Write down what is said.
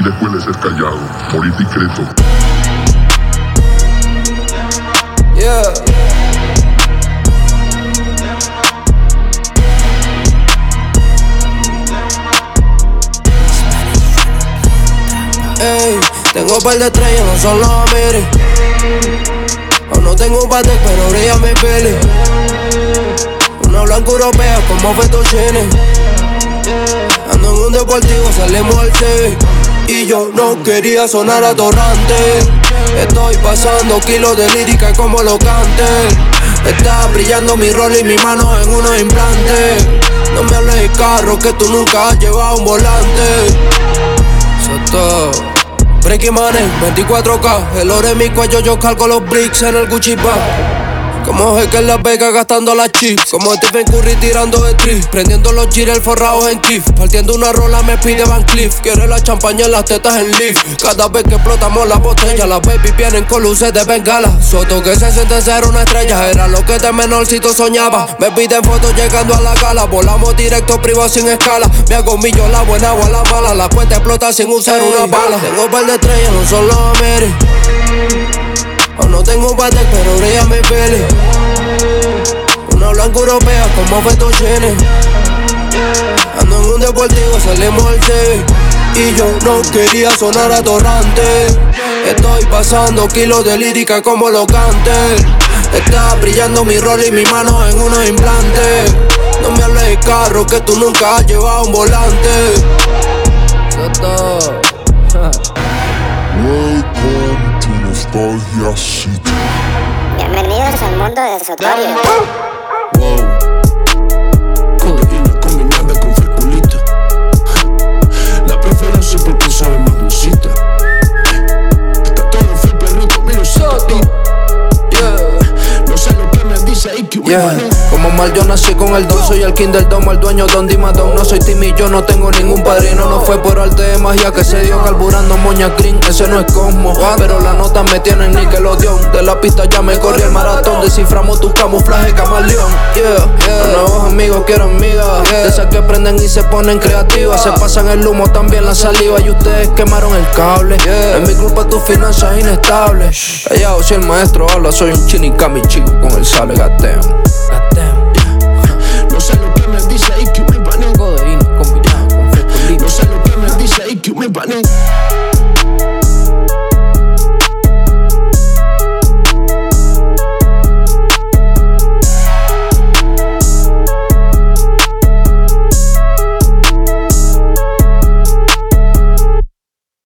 y después de ser callado, morir discreto. Yeah. Ey, tengo par de estrellas, no son los Amiri. Aún no tengo un bate, pero brilla mi peli. Una blanca europea como Fettuccine. Ando en un deportivo, salimos al TV. Y yo no quería sonar atorrante. Estoy pasando kilos de lírica como lo cante. Está brillando mi rol y mi mano en unos implantes. No me hables de carro que tú nunca has llevado un volante. Soto Breaking Money, 24K. El oro en mi cuello, yo cargo los bricks en el Gucci bag. Como es que en Las Vegas gastando las chips. Como Stephen Curry tirando de trip. Prendiendo los giros forrados en Kif. Partiendo una rola me pide Van Cleef. Quiere la champaña en las tetas en Leaf. Cada vez que explotamos la botella, las baby vienen con luces de bengala. Soto que se siente ser una estrella. Era lo que de menorcito soñaba. Me piden fotos llegando a la gala. Volamos directo privado sin escala. Me hago millón la buena o a la mala. La cuenta explota sin usar una bala. Tengo par de estrellas, no son los Amiri. Aún no tengo un bate, pero brilla mi peli. Una blanca europea como Fettuccine. Ando en un deportivo, salimos al TV. Y yo no quería sonar atorrante. Estoy pasando kilos de lírica como lo cante. Está brillando mi rol y mi mano en unos implantes. No me hables de carro que tú nunca has llevado un volante. Welcome to Nostalgia City. Bienvenidos al mundo de Sotorio. Wow. Codeína combinada con feculita. La preferencia porque sabe más dulcita. Está todo fue perrito, mira Soto. Yeah. No sé lo que me dice IQ. Yeah. Como mal yo nací con el don, soy el king del domo, el dueño Don Dimadón. No soy Timmy, yo no tengo ningún padrino. No fue por arte de magia que se dio carburando Moña Green, ese no es Cosmo. Pero las notas me tienen Nickelodeon. De la pista ya me corrí el maratón. Desciframos tu camuflaje camaleón. Los nuevos amigos quiero amigas, de esas que prenden y se ponen creativas. Se pasan el humo, también la saliva. Y ustedes quemaron el cable. Es mi culpa tus finanzas inestables. Callao, si el maestro habla, soy un chinicami chico con el sale gateo. No sé lo que me dice IQ, mi pané. Codeína combinada con feculita. No sé lo que me dice IQ, mi pané.